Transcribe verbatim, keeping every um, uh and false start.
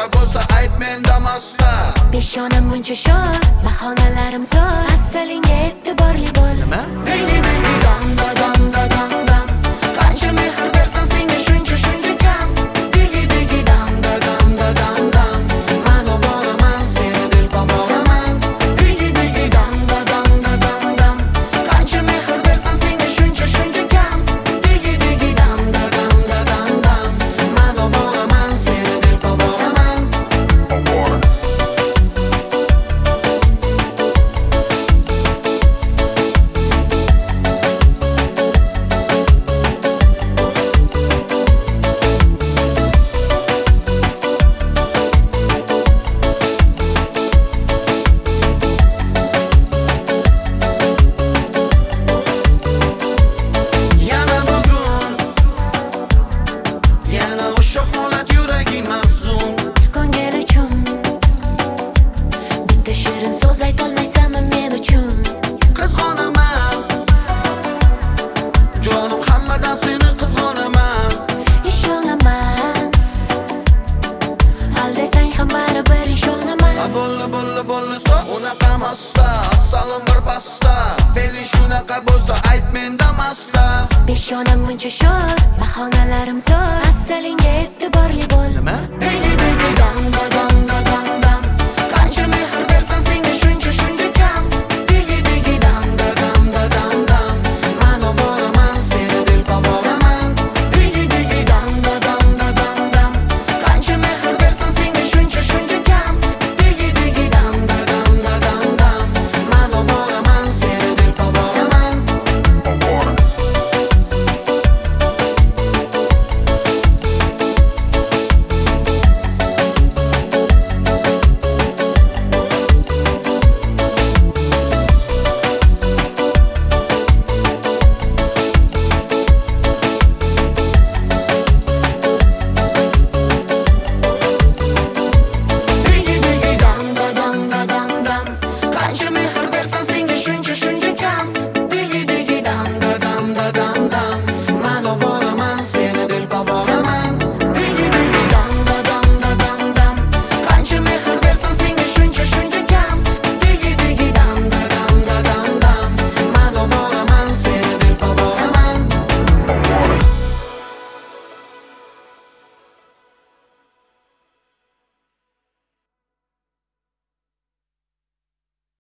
shunaqa bo'lsa ayb menda masta. Peshonam muncha sho'r, bahonalarim zo'r. Asalingga e'tiborli bo'l. Nima? Digi digi dam da dam da dam dam. Qancha mehr bersam senga shuncha shuncha kam. Digi digi dam da dam da dam dam. Man ovoraman, seni dil pavoraman. Digi digi dam da dam da dam dam. Qancha mehr bersam senga shuncha shuncha kam. Digi digi dam da dam da dam dam. Man ovoraman, seni dil pavoraman. Yana bugun, yana o'sha holat yuragim mahzun. Ko'ngil uchun bitta shirin so'z aytolmaysanmi men uchun? Qizg'onaman, jonim hammadan seni qizg'onaman. Ishonaman, hal desang ham baribir ishonaman. A bo'lla bo'lla bo'lla sto, unaqa masta, asalim bir pasta. Fe'li shunaqa bo'lsa ayb menda masta. Peshonam muncha sho'r, bahonalarim zo'r. Asalingga e'tiborli bo'l. Nima? Digi digi dam da dam da dam.